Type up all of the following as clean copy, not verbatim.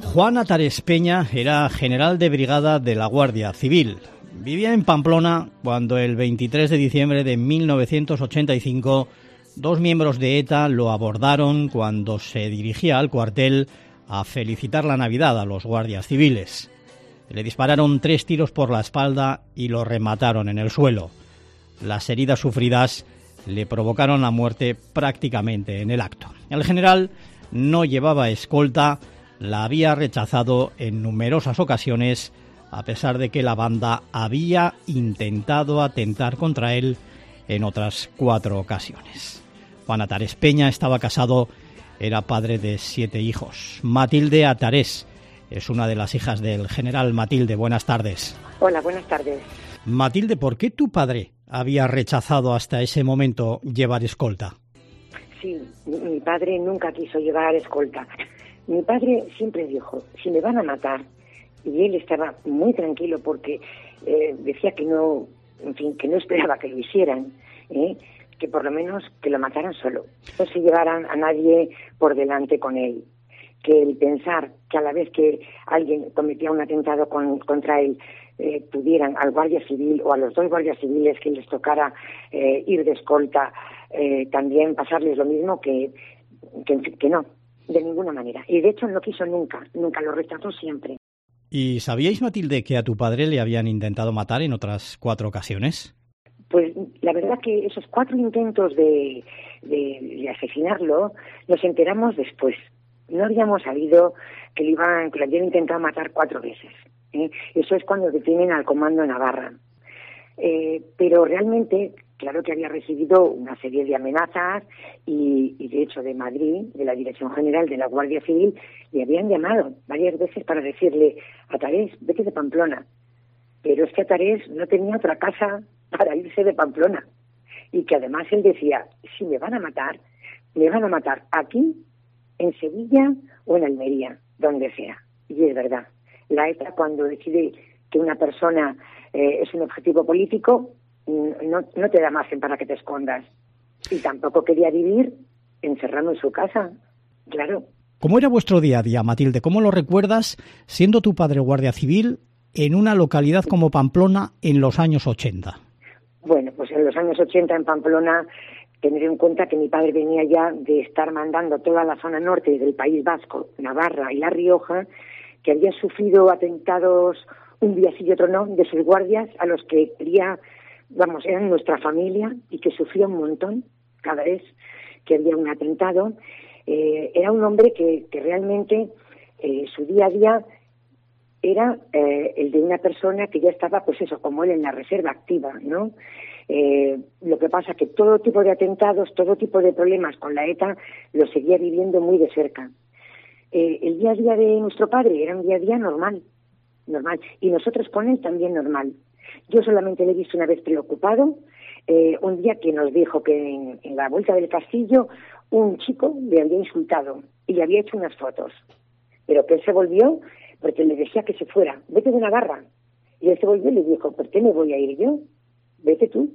Juan Atares Peña era general de brigada de la Guardia Civil. Vivía en Pamplona cuando el 23 de diciembre de 1985 dos miembros de ETA lo abordaron cuando se dirigía al cuartel a felicitar la Navidad a los guardias civiles. Le dispararon 3 tiros por la espalda y lo remataron en el suelo. Las heridas sufridas le provocaron la muerte prácticamente en el acto. El general no llevaba escolta, la había rechazado en numerosas ocasiones, a pesar de que la banda había intentado atentar contra él en otras 4 ocasiones. Juan Atares Peña estaba casado, era padre de 7 hijos. Matilde Atares es una de las hijas del general. Matilde, buenas tardes. Hola, buenas tardes. Matilde, ¿por qué tu padre había rechazado hasta ese momento llevar escolta? Sí, mi padre nunca quiso llevar escolta. Mi padre siempre dijo, si me van a matar, y él estaba muy tranquilo porque decía que no, en fin, que no esperaba que lo hicieran, que por lo menos que lo mataran solo, no se llevaran a nadie por delante con él, que el pensar que a la vez que alguien cometía un atentado contra él, pudieran al guardia civil o a los 2 guardias civiles que les tocara ir de escolta, también pasarles lo mismo, que no, de ninguna manera. Y de hecho no quiso nunca lo rechazó siempre. ¿Y sabíais, Matilde, que a tu padre le habían intentado matar en otras 4 ocasiones? Pues la verdad que esos 4 intentos de asesinarlo nos enteramos después. No habíamos sabido que le habían intentado matar 4 veces. Eso es cuando detienen al Comando Navarra. Pero realmente, claro que había recibido una serie de amenazas y de hecho de Madrid, de la Dirección General de la Guardia Civil, le habían llamado varias veces para decirle: Atares, vete de Pamplona. Pero es que Atares no tenía otra casa para irse de Pamplona. Y que además él decía, si me van a matar aquí, en Sevilla o en Almería, donde sea. Y es verdad, la ETA cuando decide que una persona es un objetivo político, no te da margen para que te escondas. Y tampoco quería vivir encerrado en su casa, claro. ¿Cómo era vuestro día a día, Matilde? ¿Cómo lo recuerdas siendo tu padre guardia civil en una localidad como Pamplona en los años 80? Bueno, pues en los años 80 en Pamplona, tener en cuenta que mi padre venía ya de estar mandando toda la zona norte del País Vasco, Navarra y La Rioja, que había sufrido atentados un día sí y otro no, de sus guardias, a los que eran nuestra familia y que sufría un montón cada vez que había un atentado. Era un hombre que realmente su día a día era el de una persona que ya estaba, pues eso, como él, en la reserva activa, ¿no? Lo que pasa que todo tipo de atentados, todo tipo de problemas con la ETA lo seguía viviendo muy de cerca. El día a día de nuestro padre era un día a día normal, y nosotros con él también normal. Yo solamente le he visto una vez preocupado, un día que nos dijo que en la vuelta del castillo un chico le había insultado y le había hecho unas fotos, pero que él se volvió porque le decía que se fuera, vete de Navarra. Y él se volvió y le dijo, ¿por qué me voy a ir yo? Vete tú.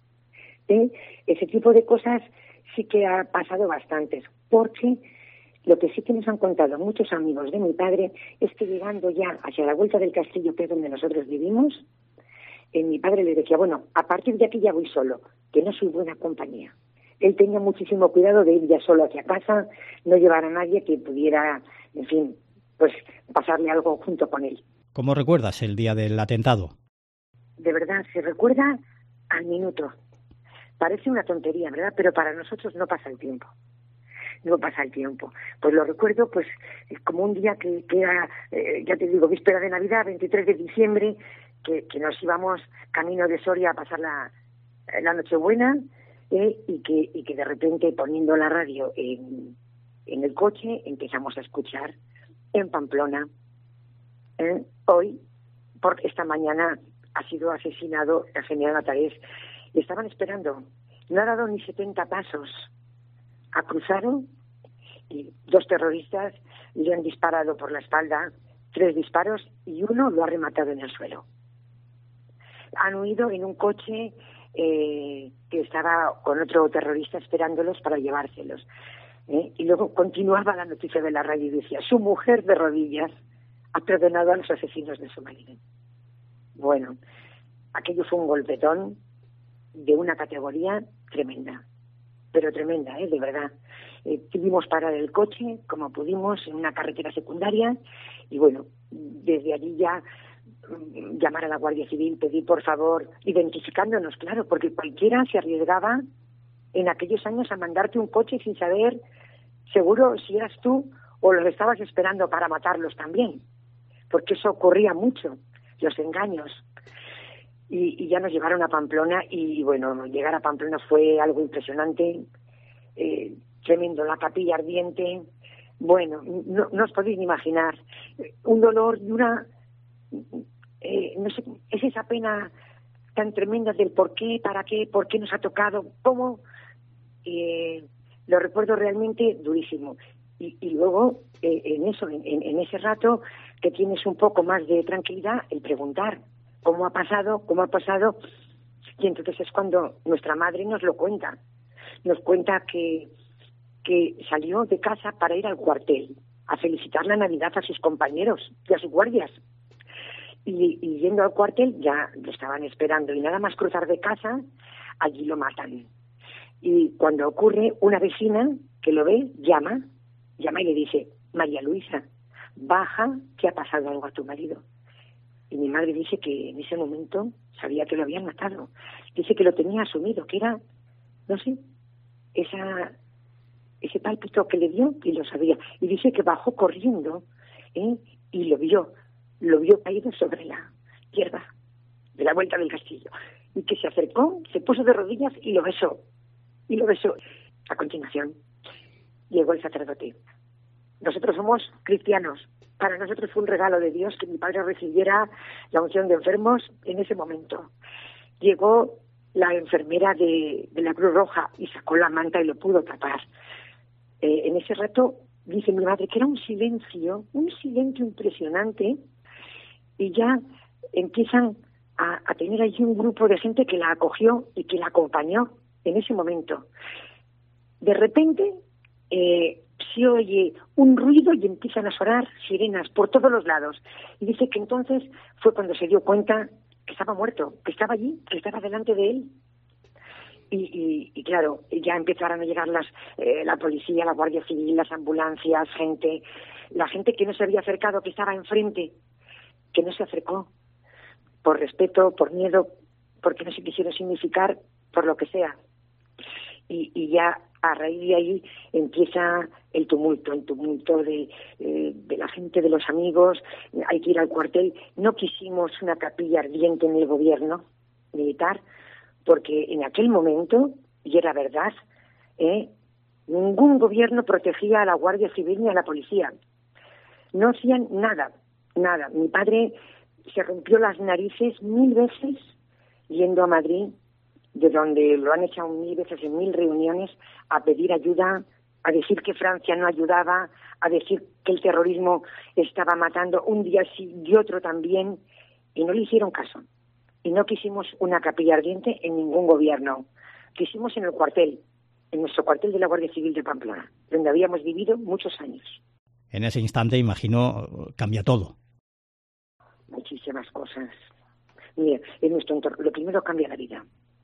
Ese tipo de cosas sí que ha pasado bastantes, porque lo que sí que nos han contado muchos amigos de mi padre es que llegando ya hacia la vuelta del castillo, que es donde nosotros vivimos, mi padre le decía, bueno, a partir de aquí ya voy solo, que no soy buena compañía. Él tenía muchísimo cuidado de ir ya solo hacia casa, no llevar a nadie que pudiera, en fin, pues pasarle algo junto con él. ¿Cómo recuerdas el día del atentado? De verdad, se recuerda al minuto. Parece una tontería, ¿verdad? Pero para nosotros no pasa el tiempo. No pasa el tiempo. Pues lo recuerdo, pues, como un día que era, ya te digo, víspera de Navidad, 23 de diciembre, que nos íbamos camino de Soria a pasar la Nochebuena, y que de repente, poniendo la radio en el coche, empezamos a escuchar en Pamplona, hoy, porque esta mañana ha sido asesinado el general Atares. Le estaban esperando, no ha dado ni 70 pasos. Ha cruzado y 2 terroristas le han disparado por la espalda, 3 disparos, y uno lo ha rematado en el suelo. Han huido en un coche que estaba con otro terrorista esperándolos para llevárselos. Y luego continuaba la noticia de la radio y decía: su mujer de rodillas ha perdonado a los asesinos de su marido. Bueno, aquello fue un golpetón de una categoría tremenda, pero tremenda, de verdad. Tuvimos parar el coche como pudimos en una carretera secundaria y bueno, desde allí ya llamar a la Guardia Civil, pedir por favor, identificándonos, claro, porque cualquiera se arriesgaba en aquellos años a mandarte un coche sin saber seguro si eras tú o los estabas esperando para matarlos también, porque eso ocurría mucho, los engaños. Y ya nos llevaron a Pamplona y bueno, llegar a Pamplona fue algo impresionante, tremendo, la capilla ardiente, bueno, no os podéis ni imaginar, un dolor y una, no sé, es esa pena tan tremenda del por qué, para qué, por qué nos ha tocado, cómo, lo recuerdo realmente durísimo. Y luego, en ese rato que tienes un poco más de tranquilidad, el preguntar cómo ha pasado, y entonces es cuando nuestra madre nos lo cuenta. Nos cuenta que salió de casa para ir al cuartel a felicitar la Navidad a sus compañeros y a sus guardias. Y yendo al cuartel ya lo estaban esperando y nada más cruzar de casa, allí lo matan. Y cuando ocurre, una vecina que lo ve, llama y le dice: María Luisa, baja, que ha pasado algo a tu marido. Y mi madre dice que en ese momento sabía que lo habían matado. Dice que lo tenía asumido, que era, no sé, ese pálpito que le dio y lo sabía. Y dice que bajó corriendo y lo vio caído sobre la hierba de la vuelta del castillo. Y que se acercó, se puso de rodillas y lo besó. A continuación llegó el sacerdote. Nosotros somos cristianos. Para nosotros fue un regalo de Dios que mi padre recibiera la unción de enfermos en ese momento. Llegó la enfermera de la Cruz Roja y sacó la manta y lo pudo tapar. En ese rato, dice mi madre, que era un silencio impresionante, y ya empiezan a tener allí un grupo de gente que la acogió y que la acompañó en ese momento. De repente se oye un ruido y empiezan a sonar sirenas por todos los lados. Y dice que entonces fue cuando se dio cuenta que estaba muerto, que estaba allí, que estaba delante de él. Y claro, ya empezaron a llegar la policía, la Guardia Civil, las ambulancias, la gente que no se había acercado, que estaba enfrente, que no se acercó, por respeto, por miedo, porque no se quisieron significar, por lo que sea. Y ya a raíz de ahí empieza el tumulto de la gente, de los amigos. Hay que ir al cuartel. No quisimos una capilla ardiente en el gobierno militar, porque en aquel momento, y era verdad, ningún gobierno protegía a la Guardia Civil ni a la policía. No hacían nada. Mi padre se rompió las narices 1000 veces yendo a Madrid, de donde lo han echado 1000 veces en 1000 reuniones, a pedir ayuda, a decir que Francia no ayudaba, a decir que el terrorismo estaba matando un día sí y otro también, y no le hicieron caso. Y no quisimos una capilla ardiente en ningún gobierno. Quisimos en el cuartel, en nuestro cuartel de la Guardia Civil de Pamplona, donde habíamos vivido muchos años. En ese instante, imagino, cambia todo. Muchísimas cosas. Mira, en nuestro entorno, lo primero cambia la vida.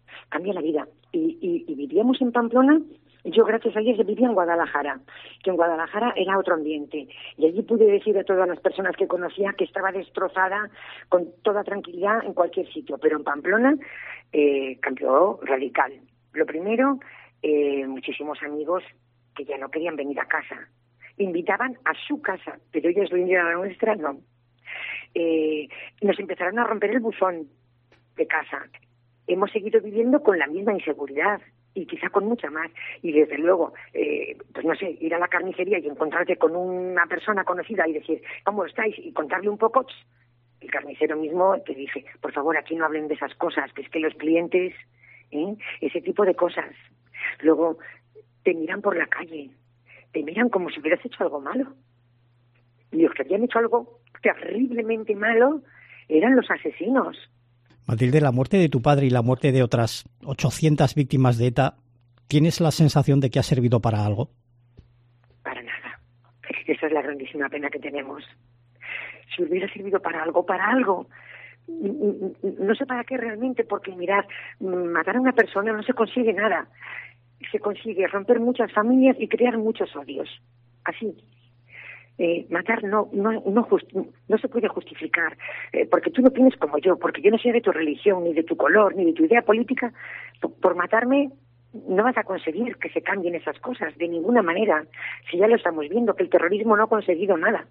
Y vivíamos en Pamplona. Yo, gracias a Dios, vivía en Guadalajara, que en Guadalajara era otro ambiente. Y allí pude decir a todas las personas que conocía que estaba destrozada con toda tranquilidad en cualquier sitio. Pero en Pamplona cambió radical. Lo primero, muchísimos amigos que ya no querían venir a casa. Invitaban a su casa, pero ellos vinieron a la nuestra, no. Nos empezaron a romper el buzón de casa. Hemos seguido viviendo con la misma inseguridad y quizá con mucha más. Y desde luego, pues no sé, ir a la carnicería y encontrarte con una persona conocida y decir, ¿cómo estáis? Y contarle un poco, el carnicero mismo te dice, por favor, aquí no hablen de esas cosas, que es que los clientes, ese tipo de cosas. Luego, te miran por la calle, te miran como si hubieras hecho algo malo. Y los que habían hecho algo terriblemente malo eran los asesinos. Matilde, la muerte de tu padre y la muerte de otras 800 víctimas de ETA, ¿tienes la sensación de que ha servido para algo? Esa es la grandísima pena que tenemos. Si hubiera servido para algo, no sé para qué realmente, porque mirad, matar a una persona no se consigue nada. Se consigue romper muchas familias y crear muchos odios. Así. Matar no se puede justificar, porque tú no piensas como yo, porque yo no soy de tu religión, ni de tu color, ni de tu idea política. Por matarme no vas a conseguir que se cambien esas cosas de ninguna manera. Si ya lo estamos viendo, que el terrorismo no ha conseguido nada.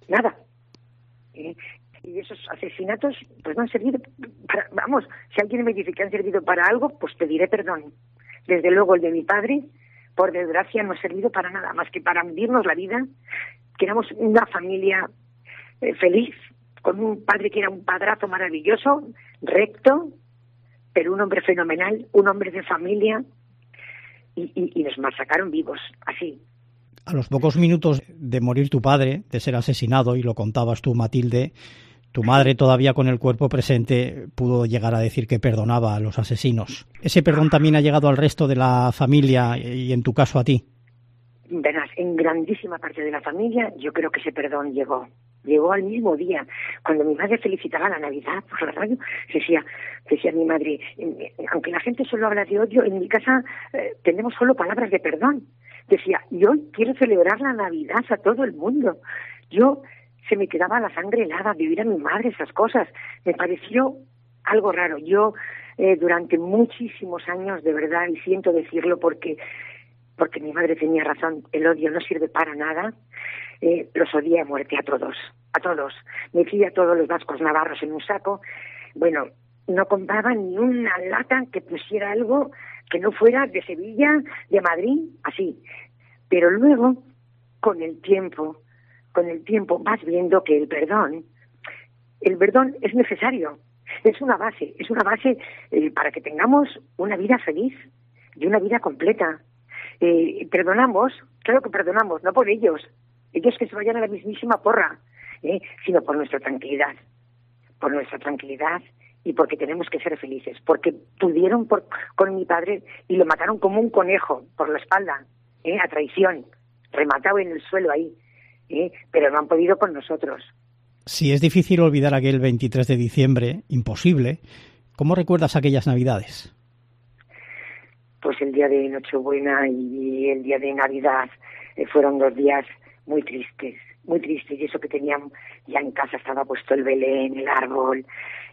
Y esos asesinatos pues no han servido para, vamos, si alguien me dice que han servido para algo, pues pediré perdón. Desde luego el de mi padre, por desgracia, no ha servido para nada más que para hundirnos la vida. Que éramos una familia feliz, con un padre que era un padrazo maravilloso, recto, pero un hombre fenomenal, un hombre de familia, y nos masacaron vivos, así. A los pocos minutos de morir tu padre, de ser asesinado, y lo contabas tú, Matilde, tu madre, todavía con el cuerpo presente, pudo llegar a decir que perdonaba a los asesinos. ¿Ese perdón también ha llegado al resto de la familia y en tu caso a ti? Verás, en grandísima parte de la familia yo creo que ese perdón llegó al mismo día. Cuando mi madre felicitaba la Navidad por la radio, decía mi madre, aunque la gente solo habla de odio, en mi casa tenemos solo palabras de perdón. Decía, y hoy quiero celebrar la Navidad a todo el mundo. Se me quedaba la sangre helada de oír a mi madre esas cosas. Me pareció algo raro. Yo durante muchísimos años, de verdad, y siento decirlo porque mi madre tenía razón, el odio no sirve para nada, los odié a muerte a todos. Metí a todos los vascos navarros en un saco. Bueno, no compraba ni una lata que pusiera algo que no fuera de Sevilla, de Madrid, así. Pero luego, con el tiempo, vas viendo que el perdón es necesario. Es una base para que tengamos una vida feliz y una vida completa. Perdonamos, claro que perdonamos, no por ellos que se vayan a la mismísima porra, sino por nuestra tranquilidad y porque tenemos que ser felices, porque pudieron con mi padre y lo mataron como un conejo por la espalda, a traición, rematado en el suelo ahí, pero no han podido con nosotros. Si es difícil olvidar aquel 23 de diciembre, imposible, ¿cómo recuerdas aquellas Navidades? Pues el día de Nochebuena y el día de Navidad fueron 2 días muy tristes, y eso que tenían ya en casa, estaba puesto el Belén, el árbol,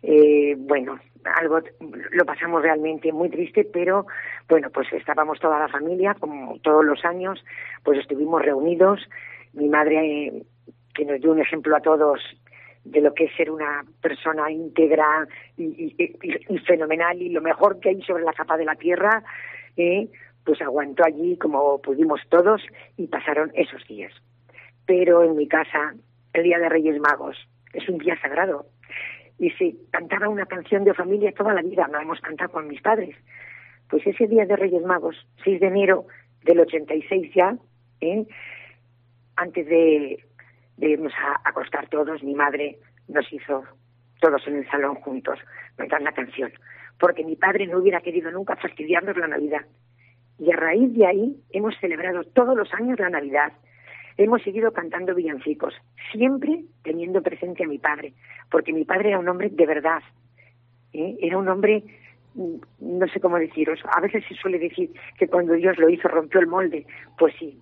algo lo pasamos realmente muy triste, pero bueno, pues estábamos toda la familia, como todos los años, pues estuvimos reunidos, mi madre que nos dio un ejemplo a todos de lo que es ser una persona íntegra y fenomenal y lo mejor que hay sobre la faz de la tierra, pues aguantó allí como pudimos todos y pasaron esos días. Pero en mi casa, el Día de Reyes Magos es un día sagrado y se cantaba una canción de familia toda la vida, la hemos cantado con mis padres. Pues ese Día de Reyes Magos, 6 de enero del 86 ya, antes de irnos a acostar todos, mi madre nos hizo todos en el salón juntos cantar la canción, porque mi padre no hubiera querido nunca fastidiarnos la Navidad. Y a raíz de ahí hemos celebrado todos los años la Navidad. Hemos seguido cantando villancicos, siempre teniendo presente a mi padre, porque mi padre era un hombre de verdad, era un hombre, no sé cómo deciros, a veces se suele decir que cuando Dios lo hizo rompió el molde, pues sí.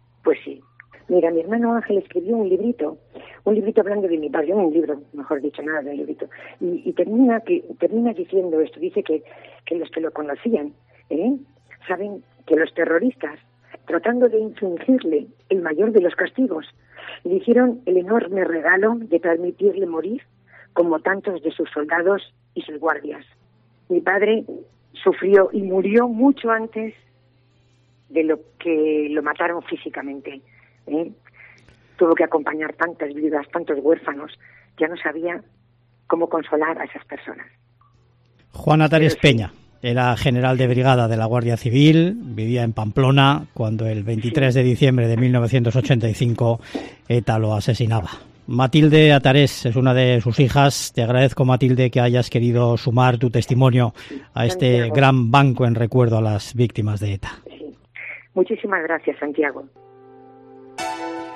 Mira, mi hermano Ángel escribió un librito hablando de mi padre, un libro, mejor dicho, nada de librito, y termina diciendo esto, dice que los que lo conocían, saben que los terroristas, tratando de infligirle el mayor de los castigos, le hicieron el enorme regalo de permitirle morir como tantos de sus soldados y sus guardias. Mi padre sufrió y murió mucho antes de lo que lo mataron físicamente. Tuvo que acompañar tantas viudas, tantos huérfanos, ya no sabía cómo consolar a esas personas. Juan Atares Peña era general de brigada de la Guardia Civil, vivía en Pamplona cuando el 23 de diciembre de 1985 ETA lo asesinaba. Matilde Atares es una de sus hijas. Te agradezco, Matilde, que hayas querido sumar tu testimonio a este Santiago. gran banco en recuerdo a las víctimas de ETA. Sí. Muchísimas gracias, Santiago.